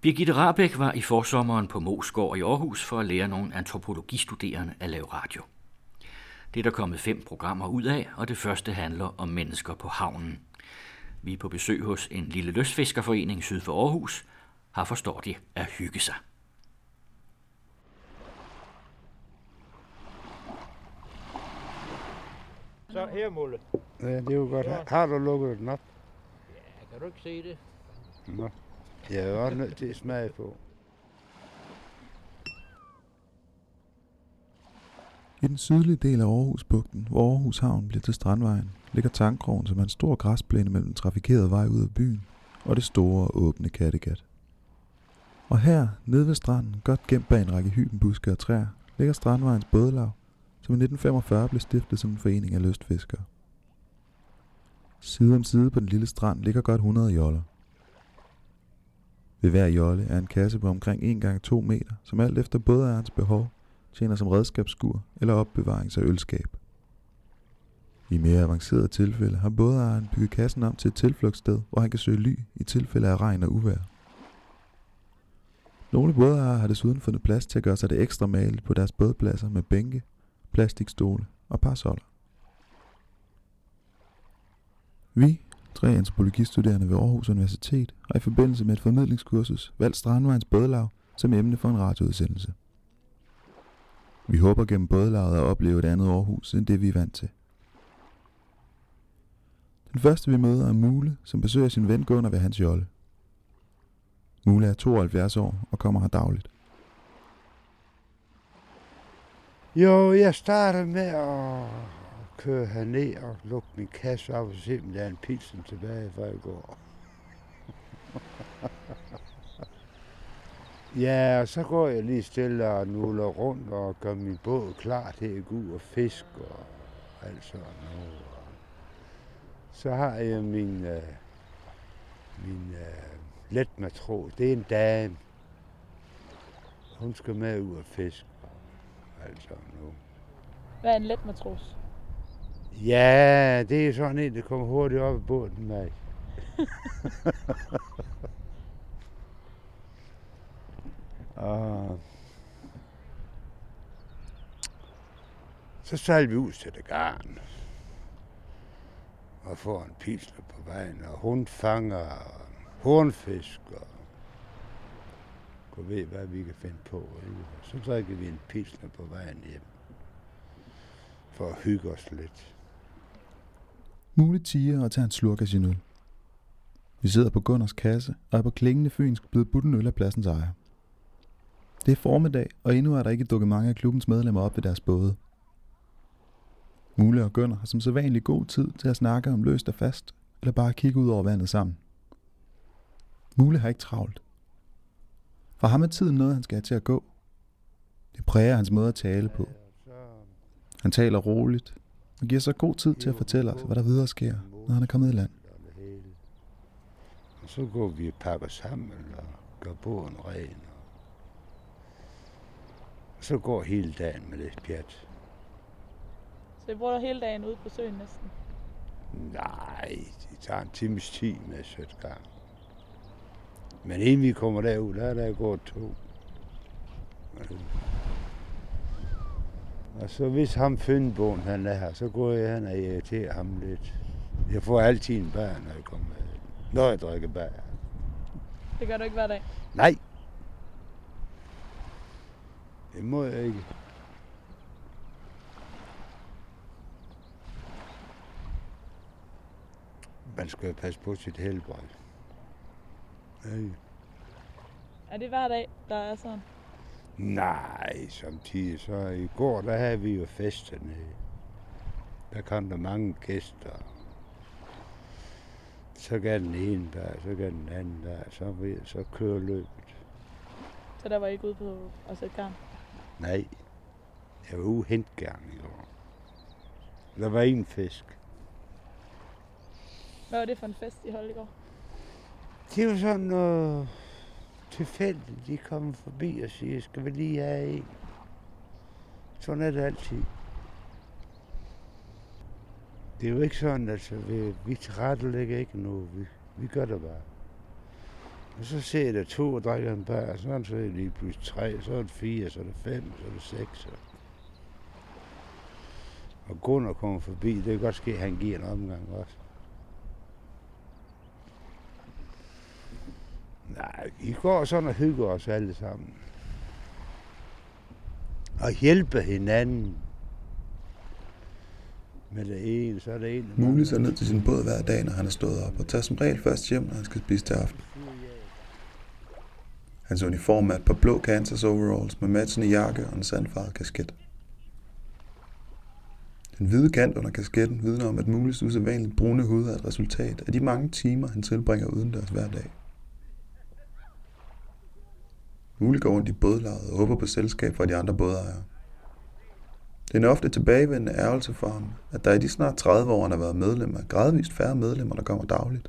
Birgitte Rahbek var i forsommeren på Moesgaard i Aarhus for at lære nogle antropologistuderende at lave radio. Det er der kommet 5 programmer ud af, og det første handler om mennesker på havnen. Vi er på besøg hos en lille lystfiskerforening syd for Aarhus. Her forstår de at hygge sig. Så her, Mulle. Ja, det er jo godt. Har du lukket den op? Ja, kan du ikke se det? Nå. Jeg er også nødt til at smage på. I den sydlige del af Aarhusbugten, hvor Aarhus Havn bliver til Strandvejen, ligger Tangkrogen, som er en stor græsplæne mellem den trafikerede vej ud af byen og det store åbne Kattegat. Og her, nede ved stranden, godt gemt bag en række hybenbuske og træer, ligger Strandvejens bådlav, som i 1945 blev stiftet som en forening af lystfiskere. Side om side på den lille strand ligger godt 100 joller. Ved hver jolle er en kasse på omkring 1x2 meter, som alt efter bådejernes behov tjener som redskabsskur eller opbevarings- og ølskab. I mere avancerede tilfælde har bådejeren bygget kassen om til et tilflugtssted, hvor han kan søge ly i tilfælde af regn og uvejr. Nogle bådejere har desuden fundet plads til at gøre sig det ekstra mageligt på deres bådpladser med bænke, plastikstole og parasoller. Vi, 3 antropologistuderende ved Aarhus Universitet, har i forbindelse med et formidlingskursus valgt Strandvejens bådlav som emne for en radioudsendelse. Vi håber gennem bådlaget at opleve et andet Aarhus end det vi er vant til. Den første vi møder er Mule, som besøger sin ven Gunnar ved hans jolle. Mule er 72 år og kommer her dagligt. Jo, jeg starter med at køre herned og lukke min kasse op og se, om der er en pilsen tilbage fra i går. Ja, og så går jeg lige stille og nuller rundt og gør min båd klar til at gå ud og fiske og alt sådan noget. Så har jeg min letmatros. Det er en dame. Hun skal med ud og fiske og alt sådan noget. Hvad er en letmatros? Ja, det er sådan en, der kommer hurtigt op i båden med. Og så sejler vi ud til det garn og får en pilsner på vejen, og hun fanger hornfisk og ved, hvad vi kan finde på. Ikke? Så drikker vi en pilsner på vejen hjem for at hygge os lidt. Mule tiger og tager en slurk af sin øl. Vi sidder på Gunnars kasse og er på klingende fynsk blevet budt en øl af pladsens ejer. Det er formiddag, og endnu er der ikke dukket mange af klubbens medlemmer op ved deres både. Mule og Gunnar har som sædvanlig god tid til at snakke om løst og fast, eller bare kigge ud over vandet sammen. Mule har ikke travlt. For ham er tiden noget, han skal have til at gå. Det præger hans måde at tale på. Han taler roligt, og giver sig god tid til at fortælle os, hvad der videre sker, når han er kommet i land. Og så går vi og pakker sammen og gør båden ren. Og så går hele dagen med det pjat. Så I bruger hele dagen ude på søen næsten? Nej, det tager en times tid med at sætte gang. Men inden vi kommer derud, der er der gået 2. Og så hvis ham Fyndbogen, han er her, så går jeg hen og irriterer ham lidt. Jeg får altid en bager, når jeg kommer med. Når jeg drikker bager. Det gør du ikke hver dag? Nej. Det må jeg ikke. Man skal jo passe på sit helbred. Ja. Er det hver dag, der er sådan? Nej, samtidig så i går, der havde vi jo fest dernede. Der kom der mange gæster. Så gav den ene der, så gav den anden der, så kører løbet. Så der var ikke ude på at sætte garn? Nej, jeg var ude hent garn i år. Der var en fisk. Hvad var det for en fest, I holdt i går? Det var sådan noget tilfældigt. De kom forbi og siger, skal vi lige have en? Sådan er det altid. Det er jo ikke sådan, altså vi tilrettelægger ikke noget. Vi gør det bare. Og så ser der 2 og drikker en bær, så er det lige pludselig 3, så er det 4, så er det 5, så er det 6. Og Gunnar kommer forbi, det kan godt ske, at han giver en omgang også. Nej, vi går sådan og hygger os alle sammen. Og hjælper hinanden. Med det ene, så er det en. Mulig så ned til sin båd hver dag, når han er stået op, og tager som regel først hjem, når han skal spise til aften. Hans uniform er et par blå Kansas overalls med matchende jakke og en sandfarvet kasket. Den hvide kant under kasketten vidner om, at Mulis usædvanligt brune hud er et resultat af de mange timer, han tilbringer udendørs hver dag. Mulig går rundt i bådlaget og håber på selskab fra de andre bådejere. Det er en ofte tilbagevendende ærgelse for ham, at der i de snart 30 år, han har været medlem, er gradvist færre medlemmer, der kommer dagligt.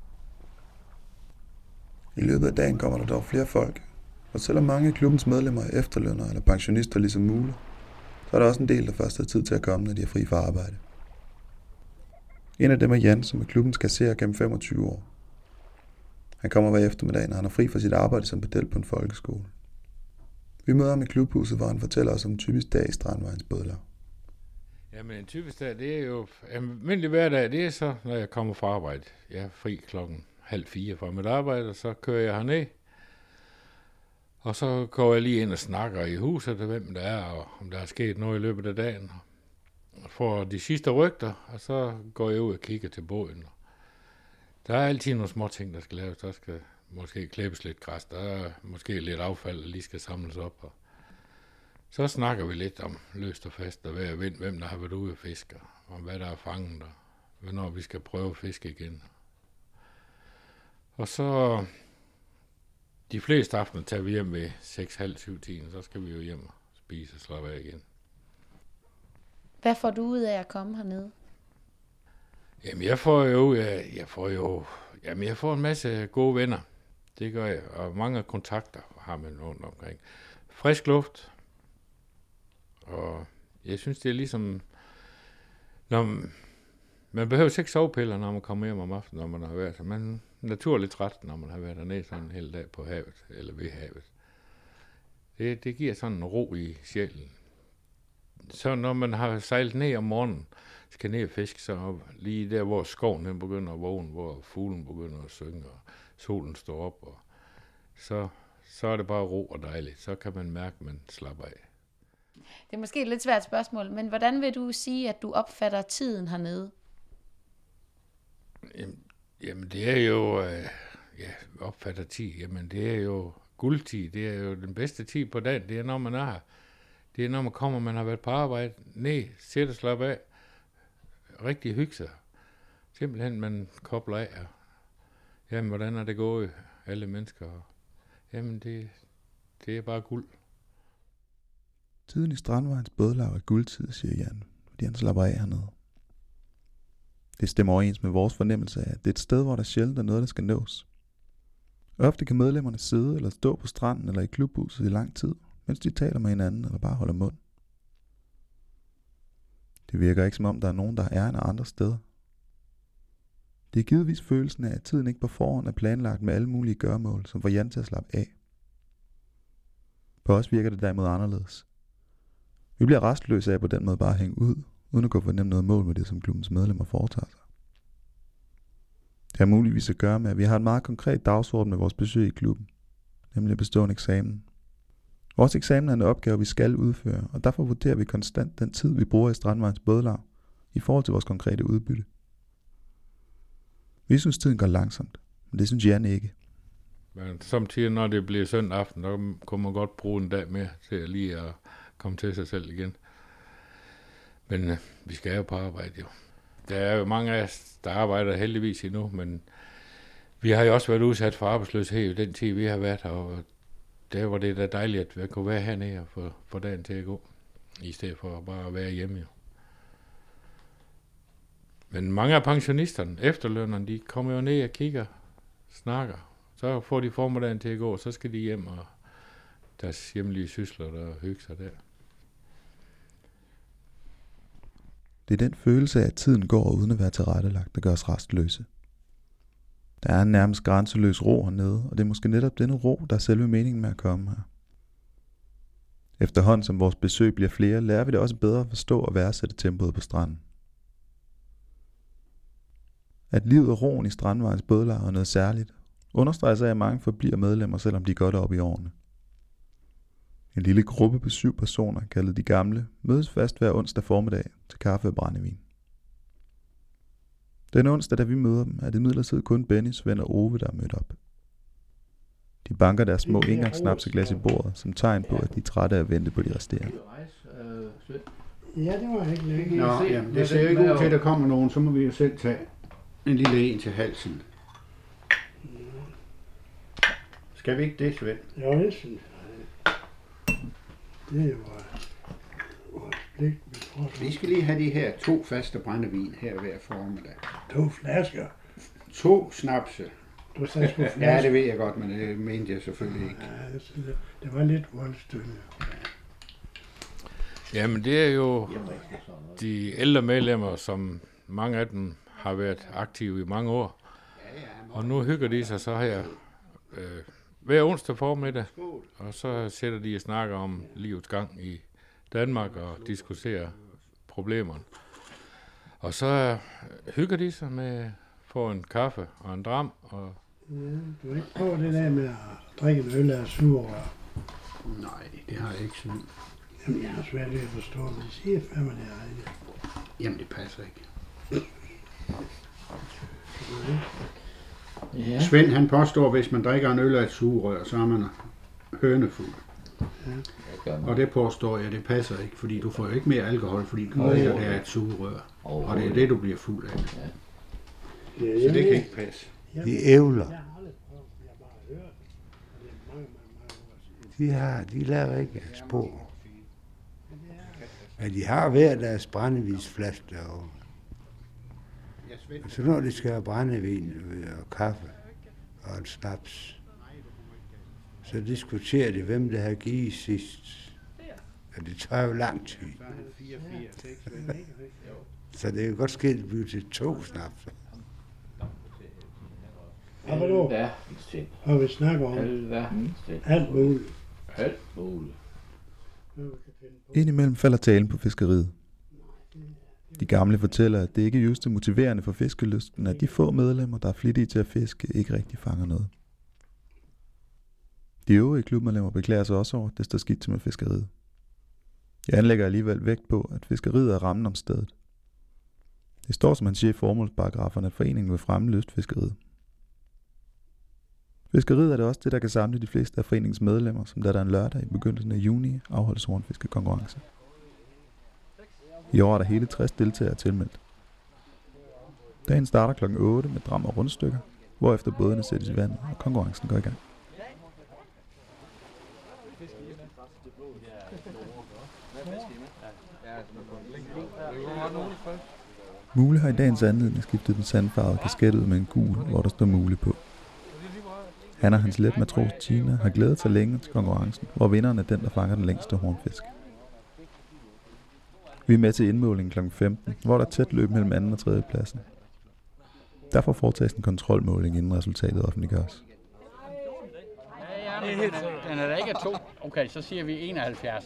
I løbet af dagen kommer der dog flere folk, og selvom mange af klubbens medlemmer er efterlønnere eller pensionister ligesom Mule, så er der også en del, der først har tid til at komme, når de er fri fra arbejde. En af dem er Jan, som er klubbens kasserer gennem 25 år. Han kommer hver eftermiddag, når han er fri fra sit arbejde som pedel på en folkeskole. Vi møder ham i klubhuset, hvor han fortæller os om en typisk dag i Strandvejens bådlaug. Jamen en typisk dag, det er jo almindelig hverdag, det er så, når jeg kommer fra arbejde. Jeg er fri 3:30 fra mit arbejde, og så kører jeg herned. Og så går jeg lige ind og snakker i huset, hvem der er, og om der er sket noget i løbet af dagen. Og får de sidste rygter, og så går jeg ud og kigger til båden. Der er altid nogle små ting, der skal laves. Der skal måske klippes lidt græs, der er måske lidt affald, der lige skal samles op. Og så snakker vi lidt om løst og fast, og hvem der har været ude at fiske, og hvad der er fanget, og hvornår vi skal prøve at fiske igen. Og så de fleste aftener tager vi hjem ved 6:30-7:00, så skal vi jo hjem og spise og slappe af igen. Hvad får du ud af at komme hernede? Jamen jeg får en masse gode venner. Det gør jeg, og mange kontakter har man rundt omkring. Frisk luft, og jeg synes, det er ligesom, når man behøver ikke sovepiller, når man kommer hjem om aftenen, når man har været så. Man er naturligt træt, når man har været dernede sådan en hel dag på havet, eller ved havet. Det giver sådan en ro i sjælen. Så når man har sejlet ned om morgenen, skal ned og fiske, så lige der, hvor skoven den begynder at vågne, hvor fuglen begynder at synge, og solen står op, og så er det bare ro og dejligt. Så kan man mærke, at man slapper af. Det er måske et lidt svært spørgsmål, men hvordan vil du sige, at du opfatter tiden hernede? Jamen det er jo, opfatter tid, jamen det er jo guldtid, det er jo den bedste tid på dagen, det er når man er her. Det er når man kommer, man har været på arbejde, ned, sæt og slap af, rigtig hygge sig. Simpelthen man kobler af, og jamen hvordan er det gået, alle mennesker, og jamen det er bare guld. Tiden i Strandvejens bådlaug er guldtid, siger Jan, fordi han slapper af hernede. Det stemmer overens med vores fornemmelse af, at det er et sted, hvor der sjældent er noget, der skal nås. Ofte kan medlemmerne sidde eller stå på stranden eller i klubhuset i lang tid, mens de taler med hinanden eller bare holder mund. Det virker ikke som om, der er nogen, der er af andre steder. Det er givetvis følelsen af, at tiden ikke på forhånd er planlagt med alle mulige gøremål, som får Jan til at slappe af. På os virker det derimod anderledes. Vi bliver restløse af på den måde bare at hænge ud, uden at kunne fornemme noget mål med det, som klubbens medlemmer foretager sig. Det har muligvis at gøre med, at vi har en meget konkret dagsorden med vores besøg i klubben, nemlig at bestå en eksamen. Vores eksamen er en opgave, vi skal udføre, og derfor vurderer vi konstant den tid, vi bruger i Strandvejens bådlaug, i forhold til vores konkrete udbytte. Vi synes, tiden går langsomt, men det synes Jan ikke. Men samtidig, når det bliver søndag aften, så kunne man godt bruge en dag mere til lige at komme til sig selv igen. Men vi skal jo på arbejde jo. Der er jo mange af os, der arbejder heldigvis endnu, men vi har jo også været udsat for arbejdsløshed i den tid, vi har været her, og der var det da dejligt, at vi kunne være hernede og få dagen til at gå, i stedet for bare at være hjemme jo. Men mange af pensionisterne, efterlønnerne, de kommer jo ned og kigger, snakker. Så får de formiddagen til at gå, og så skal de hjem og deres hjemlige sysler, der hygge sig der. Det er den følelse af, at tiden går uden at være tilrettelagt, der gør os restløse. Der er en nærmest grænseløs ro hernede, og det er måske netop denne ro, der er selve meningen med at komme her. Efterhånden som vores besøg bliver flere, lærer vi det også bedre at forstå og værdsætte tempoet på stranden. At livet og roen i Strandvejens bådlejr er noget særligt, understreges af, at mange forbliver medlemmer, selvom de er godt oppe i årene. En lille gruppe på 7 personer, kaldet De Gamle, mødes fast hver onsdag formiddag til kaffe og brændevin. Den onsdag, da vi møder dem, er det imidlertid kun Benny, Svend og Ove, der er mødt op. De banker deres små engangssnapseglas i bordet, som tegn på, at de er trætte af at vente på de resterende. Ja, det var ikke længe. Nå, jamen, det ser jo ikke ud til, at der kommer nogen, så må vi jo selv tage en lille en til halsen. Skal vi ikke det, Svend? Jo, det synes jeg. Det er vores pligt. Vi skal lige have de her 2 faste brændevin her hver formiddag. 2 flasker. 2 snapse. Du sagde sgu flasker. Ja, det ved jeg godt, men det mente jeg selvfølgelig ikke. Ja, det var lidt voldstøtte. Jamen det er jo de ældre medlemmer, som mange af dem har været aktive i mange år. Og nu hygger de sig så her hver onsdag formiddag, og så sætter de og snakker om livets gang i Danmark og diskuterer problemerne. Og så hygger de sig med at få en kaffe og en dram. Og ja, du har ikke prøvet det der med at drikke en øl af surrør? Nej, det har jeg ikke sådan. Jamen, jeg har svært ved at forstå, hvad de siger, fandme det er rigtigt. Jamen, det passer ikke. Ja. Svend, han påstår, at hvis man drikker en øl af et sugerør, så er man hønefuld. Ja. Og det påstår jeg, det passer ikke, fordi du får jo ikke mere alkohol, fordi du drikker det af et sugerør. Og det er det, du bliver fuld af. Ja. Så det kan ikke passe. De ævler. De laver ikke spor. Men de har hver deres brændevinsflaske derovre. Så når de skal have brændevin og kaffe og en snaps, så diskuterer de, hvem der har givet sidst. Og det tager jo lang tid. Så det kan godt ske, at det bliver til 2 snaps. Og vi snakker om alt muligt. Indimellem falder talen på fiskeriet. De gamle fortæller, at det ikke er just motiverende for fiskelysten, at de få medlemmer, der er flittige til at fiske, ikke rigtig fanger noget. De øvrige klubmedlemmer beklager sig også over, at det står skidt til med fiskeriet. Jeg anlægger alligevel vægt på, at fiskeriet er rammen om stedet. Det står, som han siger i formålsparagraferne, at foreningen vil fremme lystfiskeriet. Fiskeriet er det også det, der kan samle de fleste af foreningens medlemmer, som der en lørdag i begyndelsen af juni afholdes hornfiskekonkurrence. I år er der hele 60 deltagere tilmeldt. Dagen starter kl. 8 med dram og rundstykker, hvorefter bådene sættes i vandet, og konkurrencen går i gang. Mule har i dagens anledning skiftet den sandfarvede kasket ud med en gul, hvor der står Mule på. Han og hans let matros Tina har glædet sig længe til konkurrencen, hvor vinderen er den, der fanger den længste hornfisk. Vi er med til indmålingen kl. 15, hvor der er tæt løb mellem anden og tredje pladsen. Derfor foretages en kontrolmåling, inden resultatet offentliggøres. Den er der ikke 2. Okay, så siger vi 71.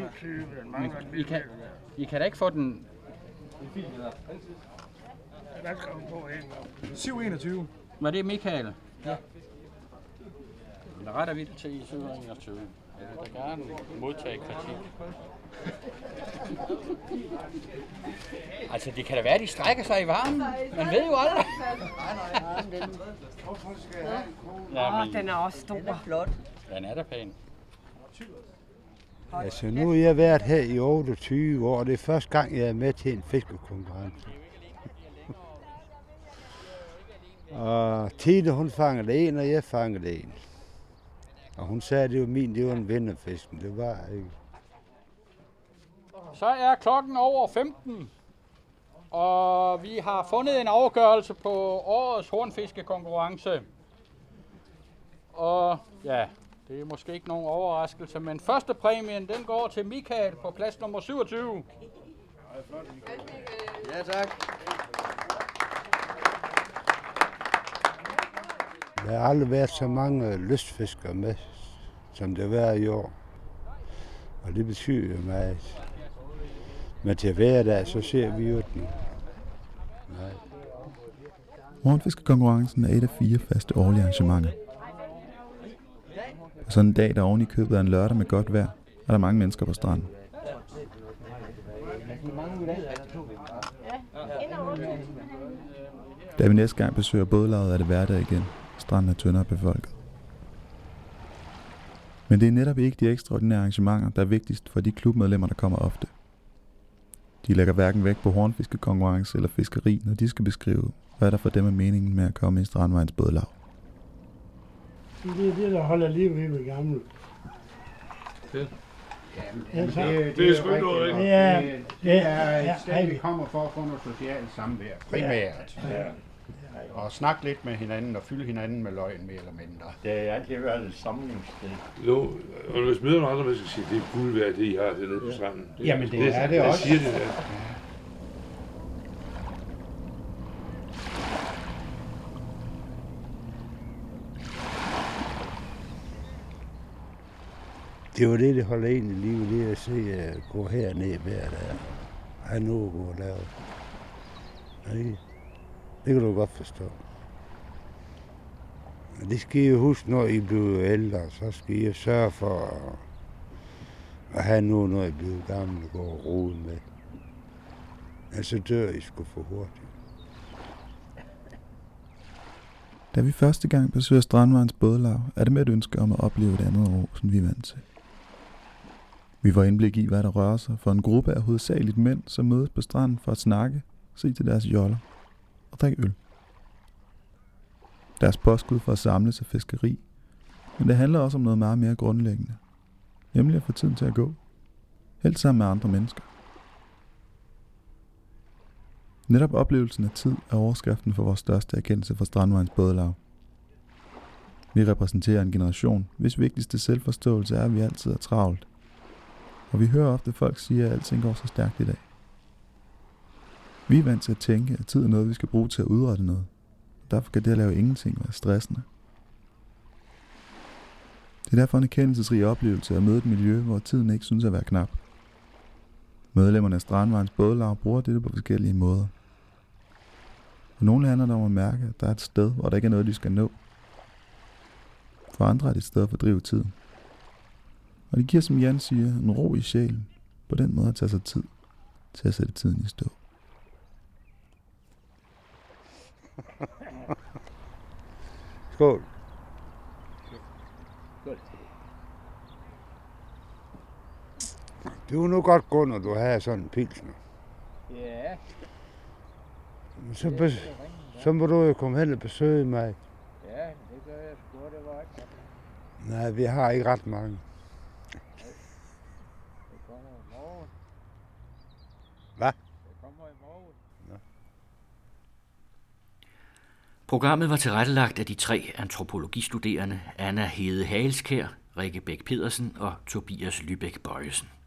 I kan da ikke få den... 721. Var det Michael? Ja. Der retter vi det til i 721. Jeg vil da gerne modtage kritik. Altså, det kan da være, de strækker sig i varmen. Man ved jo aldrig. Den er også stor. Den er flot. Den er da pæn. Altså, nu har jeg været her i 28 år, og det er første gang, jeg er med til en fiskekonkurrence. Og Tine, hun fangede en, og jeg fangede en. Og hun sagde, at det var en vinderfisken. Det var ikke. Så er klokken over 15, og vi har fundet en afgørelse på årets hornfiskekonkurrence. Og ja, det er måske ikke nogen overraskelse, men første præmien, den går til Michael på plads nummer 27. Ja, tak. Der har aldrig været så mange lystfiskere med, som det har været i år. Og det betyder jo meget. Men til hver dag, så ser vi jo den. Nej. Hornfiskekonkurrencen er et af 4 faste årlige arrangementer. På sådan en dag, der oven i købet er en lørdag med godt vejr, er der mange mennesker på stranden. Da vi næste gang besøger bådlaget, er det hverdag igen. Stranden er tyndere befolket. Men det er netop ikke de ekstraordinære arrangementer, der er vigtigst for de klubmedlemmer, der kommer ofte. De lægger hverken vægt på hornfiskekonkurrence eller fiskeri, når de skal beskrive, hvad der for dem er meningen med at komme i Strandvejens bådlav. Det er det, der holder liv i med gamle. Det er sgu noget rigtigt. Det er et sted, vi kommer for at få noget socialt samvær, primært. Ja. Og snakke lidt med hinanden og fylde hinanden med løgn mere eller mindre. Det er altid været et samlingssted. Jo, og hvis møder nogle andre mennesker siger, det er guld værd, det I har dernede på stranden. Jamen det er det også. Det siger det der. Det var det holder en i livet, det er at se gå herned hver dag. Have noget at gå og lave. Nej, det kan du godt forstå. Men det skal I huske, når I bliver ældre, så skal I sørge for at have noget, når I bliver gamle, og gå og rode med. Altså dør I sgu for hurtigt. Da vi første gang besøger Strandvejens bådlav, er det med et ønske om at opleve et andet år, som vi er vant til. Vi får indblik i, hvad der rører sig for en gruppe af hovedsageligt mænd, som mødes på stranden for at snakke, se til deres joller og drikke øl. Deres påskud for at samle sig fiskeri, men det handler også om noget meget mere grundlæggende, nemlig at få tiden til at gå, helst sammen med andre mennesker. Netop oplevelsen af tid er overskriften for vores største erkendelse fra Strandvejens bådlav. Vi repræsenterer en generation, hvis vigtigste selvforståelse er, at vi altid er travlt. Og vi hører ofte folk sige, at alting går så stærkt i dag. Vi er vant til at tænke, at tid er noget, vi skal bruge til at udrette noget. Derfor kan det at lave ingenting være stressende. Det er derfor en erkendelsesrig oplevelse at møde et miljø, hvor tiden ikke synes at være knap. Medlemmerne af Strandvejens bådlav bruger dette på forskellige måder. For nogle handler det om at mærke, at der er et sted, hvor der ikke er noget, de skal nå. For andre er det et sted at fordrive tiden. Og det giver, som Jan siger, en ro i sjælen, på den måde at tage sig tid til at sætte tiden i stå. Skål. Det er jo nu godt gå, når du har sådan en pilsner. Ja. Så må du jo komme hen og besøge mig. Ja, det gør jeg sgu, det var ikke. Nej, vi har ikke ret mange. Det kommer i morgen. Hvad? Det kommer i morgen. Ja. Programmet var tilrettelagt af de 3 antropologistuderende Anna Hede Haleskær, Rikke Bæk Pedersen og Tobias Lybæk Bøjesen.